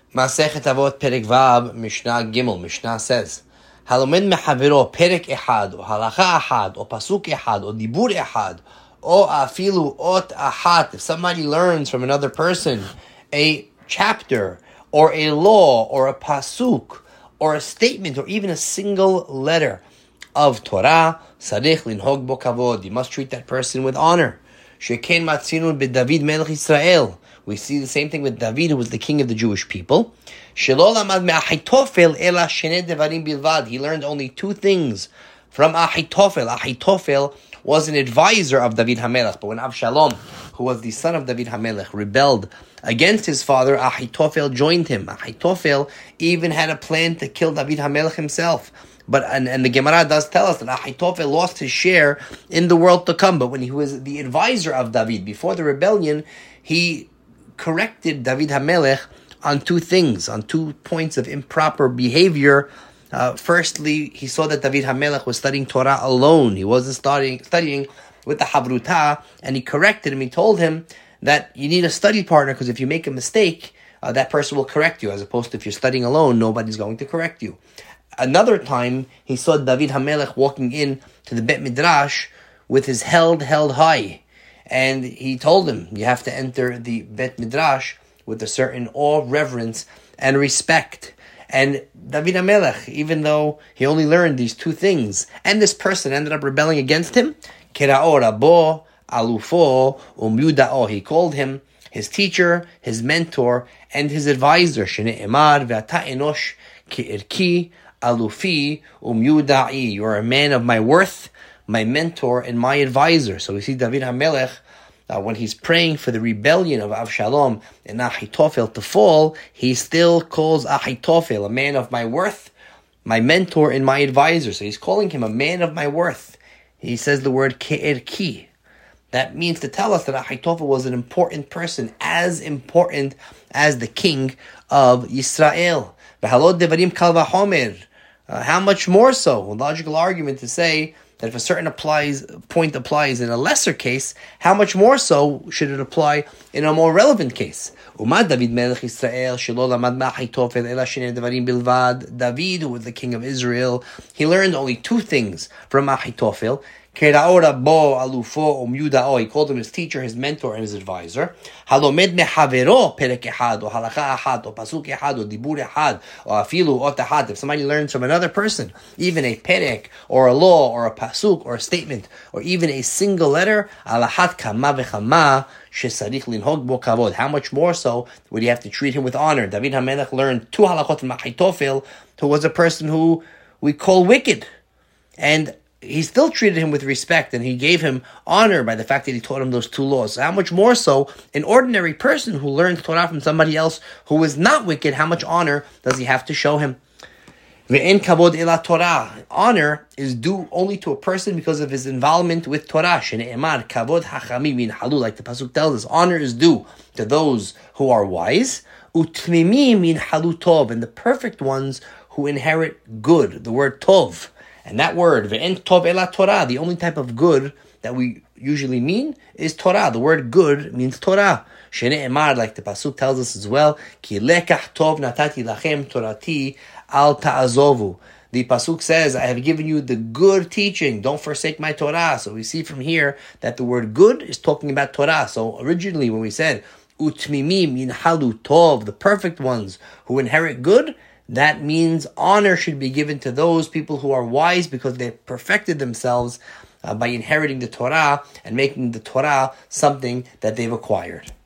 Masechet Avot Perek Vav Mishnah Gimel. Mishnah says, Halomed mehaviro perek ehad, or halacha ehad, or pasuk ehad, or dibur ehad, or afilu ot ahat. If somebody learns from another person a chapter, or a law, or a pasuk, or a statement, or even a single letter of Torah, sarich linhog bo kavod. You must treat that person with honor. Sheken matzinu b'David melech Yisrael. We see the same thing with David, who was the king of the Jewish people. He learned only two things from Ahitophel. Ahitophel was an advisor of David HaMelech. But when Avshalom, who was the son of David HaMelech, rebelled against his father, Ahitophel joined him. Ahitophel even had a plan to kill David HaMelech himself. But and the Gemara does tell us that Ahitophel lost his share in the world to come. But when he was the advisor of David before the rebellion, he corrected David HaMelech on two things, on 2 points of improper behavior. Firstly, he saw that David HaMelech was studying Torah alone. He wasn't studying with the Havruta, and he corrected him. He told him that you need a study partner, because if you make a mistake, that person will correct you, as opposed to if you're studying alone, nobody's going to correct you. Another time, he saw David HaMelech walking in to the Bet Midrash with his held high. And he told him, you have to enter the Bet Midrash with a certain awe, reverence, and respect. And David HaMelech, even though he only learned these two things, and this person ended up rebelling against him, Kera'o Rabo, Alufo, Umyuda'o. He called him his teacher, his mentor, and his advisor. Shene'emar ve'ata enosh ki'irki, Alufi, Umyuda'i. You are a man of my worth, my mentor, and my advisor. So we see David HaMelech, when he's praying for the rebellion of Avshalom and Ahitophel to fall, he still calls Ahitophel a man of my worth, my mentor, and my advisor. So he's calling him a man of my worth. He says the word ke'erki. That means to tell us that Ahitophel was an important person, as important as the king of Yisrael. V'halot devarim kal v'chomer. How much more so? A logical argument to say that if a certain point applies in a lesser case, how much more so should it apply in a more relevant case? Umad David melech Yisrael shelo lamad ma'achitophel ela shnei devarim bilvad. David, who was the king of Israel, he learned only two things from Ahitophel. Kera'o Rabo, Alufo, Umyuda'o. He called him his teacher, his mentor, and his advisor. Halomed mehavero perek ehad, or halacha ehad, or pasuk ehad, or dibur ehad, or afilu ot ehad. If somebody learns from another person, even a perek, or a law, or a pasuk, or a statement, or even a single letter, alahat kama vechama shesarich linhog bo kavod. How much more so would you have to treat him with honor? David HaMelech learned 2 halachot from Ahitophel, who was a person who we call wicked. And he still treated him with respect, and he gave him honor by the fact that he taught him those 2 laws. So how much more so an ordinary person who learns Torah from somebody else who is not wicked, how much honor does he have to show him? Ve'en kavod ela Torah. Honor is due only to a person because of his involvement with Torah. Shene'emar kavod hachamim yinhalu, like the pasuk tells us. Honor is due to those who are wise. Utmimim yinhalu tov, and the perfect ones who inherit good. The word tov. And that word, ve'en tov ela Torah, the only type of good that we usually mean is Torah. The word good means Torah. Shene'emar, like the pasuk tells us as well, ki lekach tov natati lachem torati al ta'azovu. The pasuk says, I have given you the good teaching, don't forsake my Torah. So we see from here that the word good is talking about Torah. So originally when we said, utmimim yinhalu tov, the perfect ones who inherit good, that means honor should be given to those people who are wise because they perfected themselves by inheriting the Torah and making the Torah something that they've acquired.